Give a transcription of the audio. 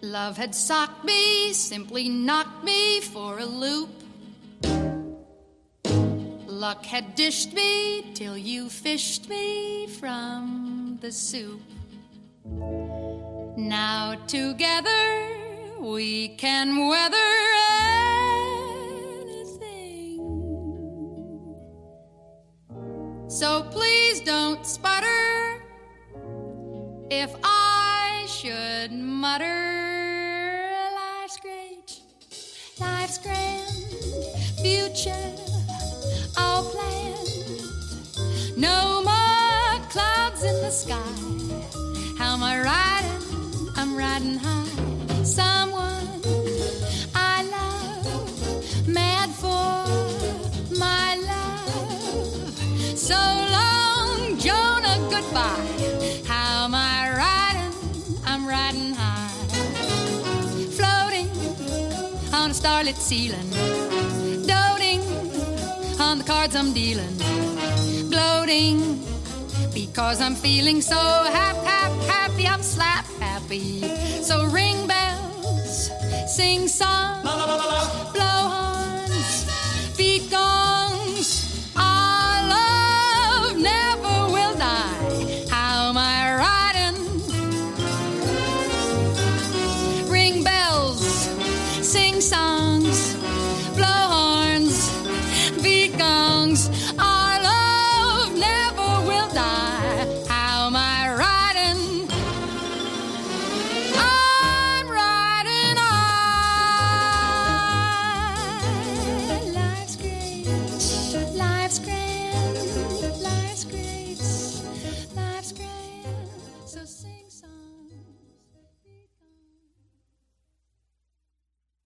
Love had socked me, simply knocked me for a loop. Luck had dished me till you fished me from the soup. Now together we can weather anything. So please don't sputter if I should mutter. Life's great, life's grand, future all planned. No more clouds in the sky. How am I riding? I'm riding high. Someone I love, mad for my love. So long, Jonah, goodbye. How am I riding? I'm riding high. Floating on a starlit ceiling, doting on the cards I'm dealing, gloating because I'm feeling so happy. I'm slap happy. So ring bells, sing songs,